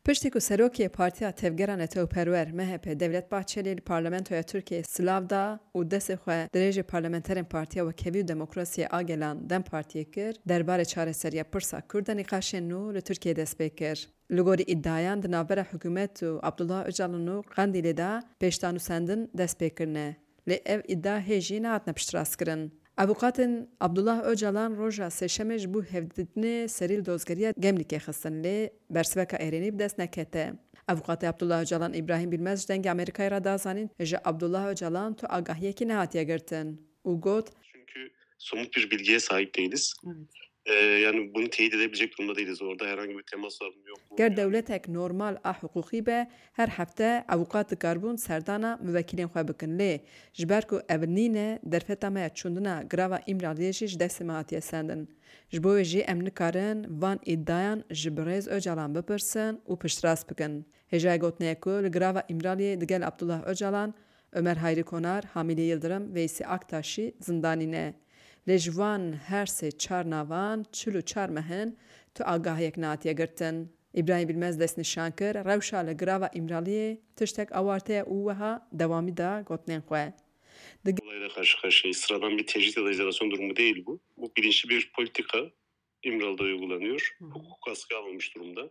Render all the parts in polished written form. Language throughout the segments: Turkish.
Piştî ku Serokê Partiya Tevgera Netewperwer MHP Devlet Bahçeli li Parlamentoya Tirkiyeyê silav da û destê xwe dirêjê parlamenterên Partiya Wekevî û Demokrasiyê a Gelan Dem Partiyê kir, derbarê çareseriya pirsa Kurd a nîqaşên nû li Tirkiyeyê dest pê kir. Li gorî îddiayan di navbera hikûmet û Abdullah Öcalan û Qandîlê de pêştanûsendin dest pêkirine. Lê ev îddia hêjî nehatine piştrast-kirin. Avukatên Abdullah Öcalan roja sêşemê ji bo hevdîtinê serî li dozgeriya Gemlîkê xistin lê bersiveka êrînî bi dest nekete. Avukatê Abdullah Öcalan İbrahim Bilmez ji dengê Amerîkayê re da zanîn ji Abdullah Öcalan tu agahiyekî nehatiye girtin û got Çünkü somut bir bilgiye sahip değiliz. Evet. Yani bunu teyit edebilecek durumda değiliz. Orada herhangi bir temas var mı yok mu? ger dewletek normal a hiqûqî be her hefte avûkat dikarbûn serdana müvekilên xwe bikin lê ji ber ku ev nîne derfeta me ya çûndina grava İmraliyê jî ji destê me hatiye sendin. Ji bo wê jî em nikarin van îddayan ji bi rêz Öcalan bipirsin û piştrast bikin. Hêjayê gotineye ku li grava İmraliyê digel Abdullah Öcalan, Ömer Hayri Konar, Hamîle Yıldırım, Veysel Aktaşî zindanîne. Lê ji van her sê çar navan çil û çar mehin tu agahiyek nehatiye girtin. İbrahim Bilmez dest nîşan kir rewşa li grava İmraliyê tiştek awarteye û wiha dewamî da gotinên xwe. Olayla karşı karşıyayız. Sıradan bir tecrit ya da izolasyon durumu değil bu. Bu bilinçli bir politika İmralı'da uygulanıyor. Hukuk askıya alınmış durumda.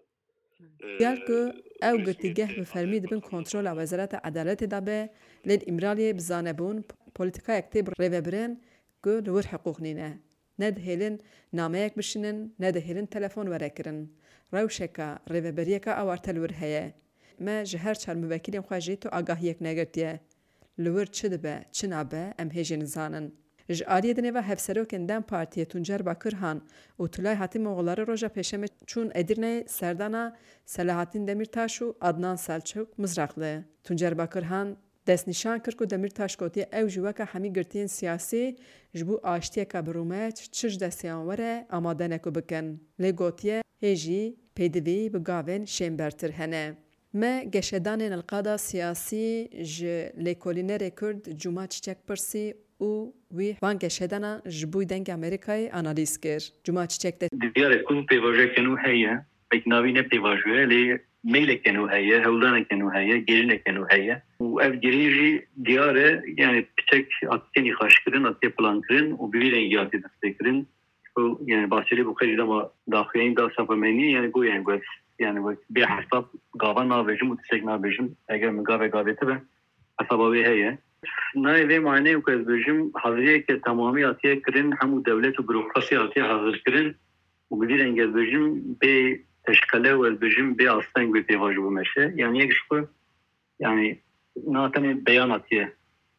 Gel ku ew girtîgeh bi fermî dibin kontrola Wezareta Edaletê de be lê li İmraliyê bi zanebûn polîtikayek tê bi rêvebirin ku li wir hiqûq nîne. Ne dihêlin nameyek bişînin, ne dihêlin telefon werekirin. Rewşeka rêveberiyeka awarte li wir heye. Me ji her çar müvekilên xwe jî tu agahiyek negirtiye. Li wir çi dibe, çi nabe em hêjî nizanin. Ji aliyê di nêva hevserokên Dem Partiyê Tuncer Bakırhan û Tulay Hatî Moğolları roja pêşemê çûn Edirneyê serdana Selahattin Demirtaş û Adnan Selçuk Mizraqlı. Tuncer Bakırhan destnîşan kir ku Demirtaş gotiye ew ji weka hemî girtiyên siyasî ji bo aştiyeka bi rûmet çi ji destiyan were amade ne ku bikin. Lê gotiye hêjî pêdivî bi gavên şêmbertir hene. Me geşedanên ilqada siyasî ji lêkolînerê Kurd Cuma Çiçek pirsî û wî van geşedana ji bo dengê Amerîkayê analîz kir. Cuma Çiçek de diyarê ku pêvajekên û heye pêknavî ne pêvajoye lê meylekên û heye hewlanekên û heye gerînekên û heye û ev gerîn jî diyar e yani piçek atiyê nîqaşkirin atiyê plankirin û bi vî rengî atiyê destpêkirin yani bahçeli bu kadar ama daxilin da sapameni yani goyen gos yani bir hesap gava navejim u tsek navejim eğer mi gave gavete be hesaba ve heye ne ve mane u kezbejim hazriye ke tamamı atiye kirin hem devlet u bürokrasi atiye hazır kirin u bir engezbejim be teşkile ve bejim be aslan gibi pevajı bu meşe yani yekşku yani natane beyan atiye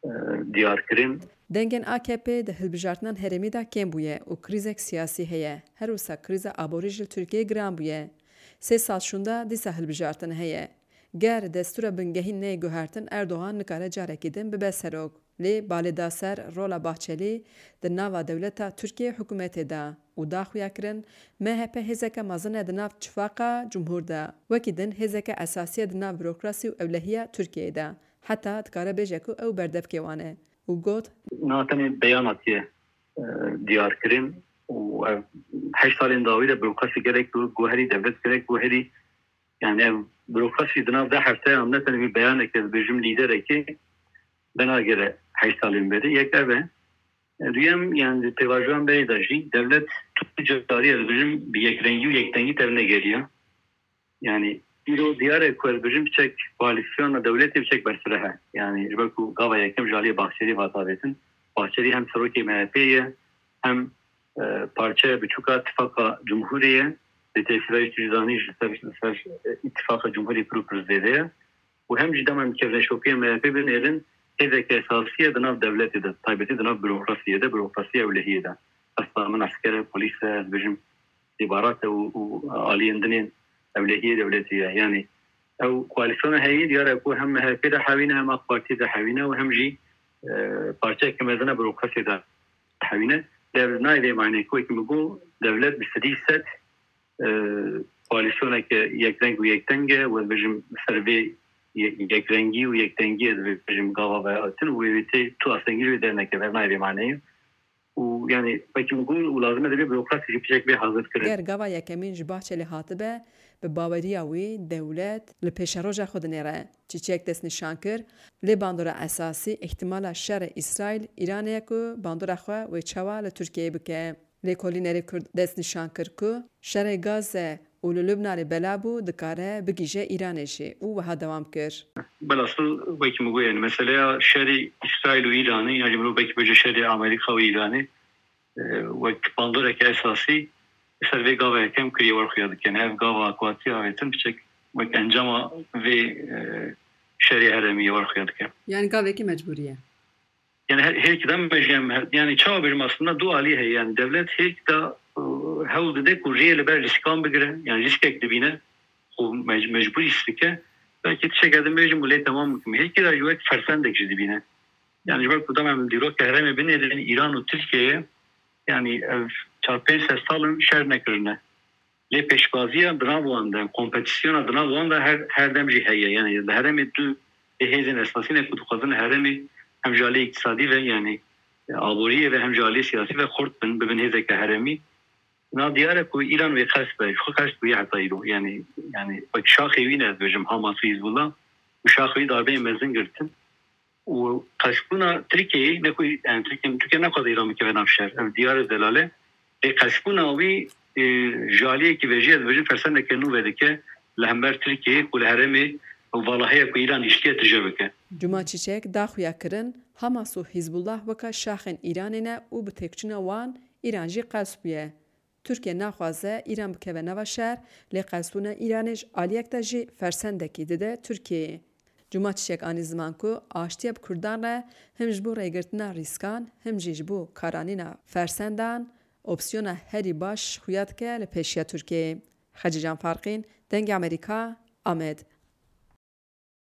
diyar kirin. Dengên AKP di hilbijartinan herêmî de kêm bûye û krîzek siyasî heye. Her wisa krîza aborî ji Tirkiyeyê giran bûye. 3 sal şûnda dîsa hilbijartin heye. Ger destûra bingehî neyê guhertin Erdogan nikare carekî din bibe serok. Lê balêda ser rola Bahçelî di nava dewleta Tirkiye hikûmetê de û daxuya kirin MHP hêzeke mezin e di nav Çifaqa Cumhur de. Wekî din hêzeke esasî di nav bürokrasî û ewlehiya Tirkiyeyê de. Heta dikare bêje ku ew berdevkê wan e. û got natane beyan atiye diyar kirin û 8 salên dawî de bürokrasî gerek guherî devlet gerek guherî yani ev bürokrasî di nav de hefteyan ne tenê bir beyanek ez bêjim lîderekê bena gere 8 salên berî yek ev e duyem yani pêvajoyan berê de jî devlet tu carî ez bêjim bi yekrengî û yektengî tevne geriya yani İro diyarê ku ez bêjim biçek koalisyona devletê biçek bersire yani ji ber ku gava yekem ji aliyê Bahçelî hatabetin Bahçelî hem serokê MHP ye hem parçaya biçûka Tifaka Cumhurê ye li tevfîrayê cîzanî ji ser İttifaka Cumhurê pir zêde ye û hem ji dema kevreşokê MHP bin êrin hêzeke esasî ye di nav devletê de taybetî di nav bürokrasiyê de bürokrasiya ewlehiyê de hesta min askere polîs e ez bêjim îbarat e û aliyên dinên ewlehiyê devletî ye yani ew koalisyona heyî diyar ku hem MHP de hewîne hem AK Parti de hewîne û hem jî parçayeke mezin e bürokrasiyê de hewîne dev nayê mane ku ekim bu devlet bi sedî set koalisyoneke yekreng û yekteng e ez bêjim ser vê yekrengî û yektengî ez bêjim gava ve atin û wê tê tu astengî wê derneke ver nayê maneyê û yani ekim û lazim e devê bürokrasî jî biçek vê hazır kirin. ger gava yekemîn ji Bahçelî hatibe به باوریه وی دولت لپیشروج خود نیره. چیچک دست نشان کرد لی باندور اساسی احتمال شر اسرائیل ایرانیه که باندور خوا و چوا لترکیه بکه. لی کلی نری کرد دست نشان کرد که شر گازه و لبنان بلابو دکاره بگیجه ایرانیشی او وها دوام کرد. بالأصل وقتی میگویی مثلا شر اسرائیل و ایرانی یعنی رو وقتی بجه شر آمریکا و ایرانی وقتی باندور که اساسی سروی گاوه کم کری ورخیاد کنه اف گاوه اکواتی آویتن بچک وقتی انجام و شری هرمی ورخیاد کنه. یعنی گاوه کی مجبوریه؟ یعنی هر کدام مجمع یعنی چه بریم اصلا دو علیه یعنی دولت هیچ دا هول ده کوچه لبر ریسکان بگیره یعنی ریسک اکتبینه خو مجبوری است که belki şekilde mecbur tamam mı? Hiç kadar yok fersendek dibine. Yani ben kudam hem diyor ki herhalde benim İran ve Türkiye yani çarpı sestalın şernekrine. Le peşbaziye dravanda, kompetisyona dravanda her demci heye yani herhalde tu hezin esasine kudukazın herhalde hem jali iktisadi ve yani aboriye ve hem jali siyasi ve kurt ben hezek herhalde na diyare ku İran ve kasbe şu kasbe yatayro yani bak şahivine diyeceğim Hamas Hizbullah bu şahivi darbe mezin girtin o kasbuna Türkiye ne ku yani Türkiye ne kadar İran ki venafşer diyare delale kasbuna vi jaliye ki vejiyet fersen de kenu vedike lehmer Türkiye kul heremi vallahi ku İran işkiye tecrübeke Cuma çiçek daxuya kirin Hamas u Hizbullah vaka şahın İranine u bi tekçine wan İranjî kasbiye Türkiye naxwaze İran bikeve nava şer lê qesbûna İranê aliyek de jî fersendekî dide Türkiye'ye. Cuma çiçek anî ziman ku aştiya bi Kurdan re hem ji bo rêgirtina rîskan hem jî ji bo karanîna fersendan opsiyona herî baş xuya dike li pêşiya Türkiye'ye. Xecî Can Farqîn, Dengê Amerîka, Amed.